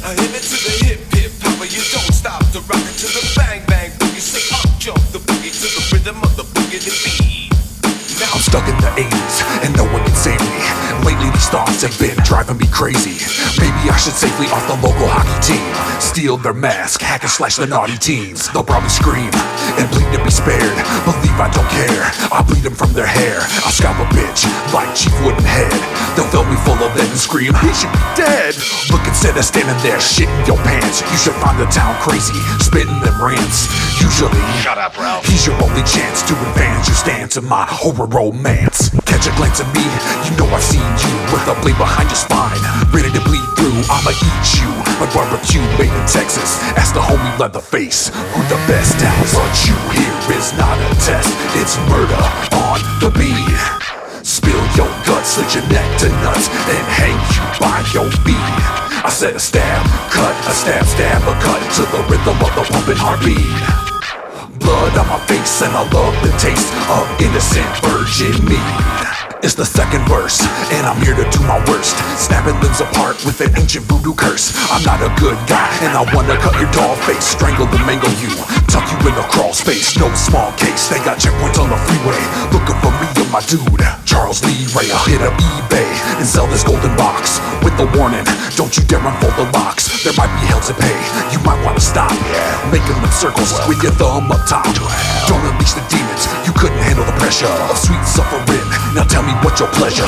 a hip it to the hip hip hopper. You don't stop to rock it to the bang bang boogie. Say up jump the boogie to the rhythm of the boogie to beat. Now I'm stuck in the 80s and no one can save me. Lately these thoughts have been driving me crazy. Maybe I should safely off the local hockey team. Steal their mask, hack and slash the naughty teens. They'll probably scream and bleed to be spared. Believe I don't care, I'll bleed them from their hair. I'll scalp a bitch like Chief Woodenhead. They'll fill me full of lead and scream, he should be dead. Look, instead of standing there shitting your pants, you should find the town crazy, spitting them rants. Usually, shut up, Ralph. He's your only chance to advance your stance in my horror romance. Catch a glance at me, you know I've seen you with a blade behind your spine, ready to bleed through. I'ma eat you like barbecue made in Texas. Ask the homie Leatherface who the best at. What you hear is not a test, it's murder on the beat. Spill your guts, slit your neck to nuts, and hang you by your feet. I said a stab, cut, a stab, stab, a cut to the rhythm of the pumping heartbeat. Blood on my face and I love the taste of innocent virgin meat. It's the second verse, and I'm here to do my worst, snapping limbs apart with an ancient voodoo curse. I'm not a good guy, and I wanna cut your doll face, strangle and mangle you, tuck you in a crawl space. No small case, they got checkpoints on the freeway, looking for me and my dude, Charles Lee Ray. I'll hit up eBay and sell this golden box with the warning, don't you dare unfold the locks. There might be hell to pay, you might wanna stop, making them circles with your thumb up top. Don't unleash the demons, you couldn't handle the pressure of sweet suffering. Now tell me what's your pleasure.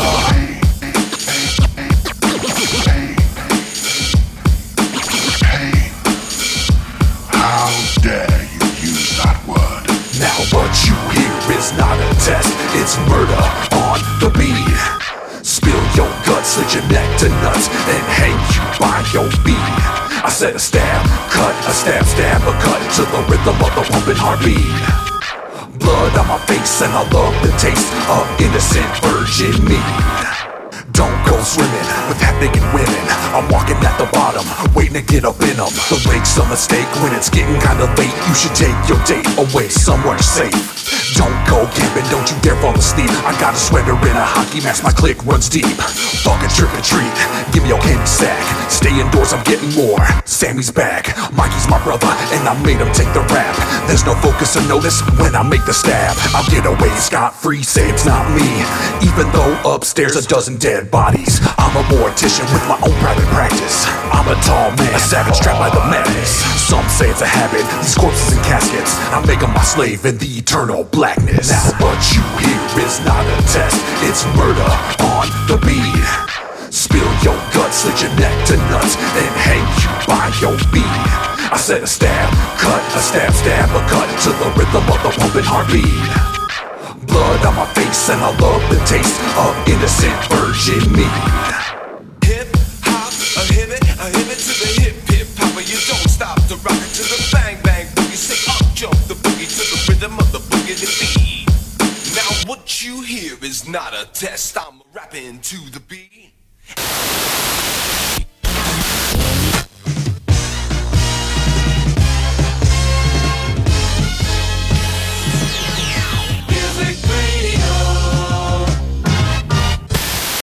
How dare you use that word? Now what you hear is not a test, it's murder on the beat. Spill your guts, slit your neck to nuts, and hang you by your feet. I said a stab, cut, a stab, stab, a cut to the rhythm of the pumping heartbeat. Blood on my face and I love the taste of innocent virgin meat. Don't go swimming with half-naked women, I'm walking at the bottom, waiting to get up in them. The lake's a mistake when it's getting kinda late. You should take your date away somewhere safe. Don't go camping, don't you dare fall asleep. I got a sweater and a hockey mask, my clique runs deep. Fuck a trick or treat, give me your candy sack. Stay indoors, I'm getting more. Sammy's back, Mikey's my brother, and I made him take the rap. There's no focus or notice when I make the stab. I'll get away scot-free, say it's not me. Even though upstairs a dozen dead bodies, I'm a mortician with my own private practice. I'm a tall man, a savage trapped by the madness. Some say it's a habit, these corpses and caskets, I make them my slave in the eternal blackness. Now what you hear is not a test, it's murder on the beat. Spill your guts, slit your neck to nuts, and hang you by your feet. I said a stab, cut, a stab, stab, a cut to the rhythm of the pumping heartbeat. Blood on my face and I love the taste of innocent virgin meat. hip hop, a hip it to the hip hip hopper. You don't stop to rock it to the bang bang boogie. Say up jump the boogie to the rhythm of the boogie to beat. Now what you hear is not a test, I'm rapping to the beat.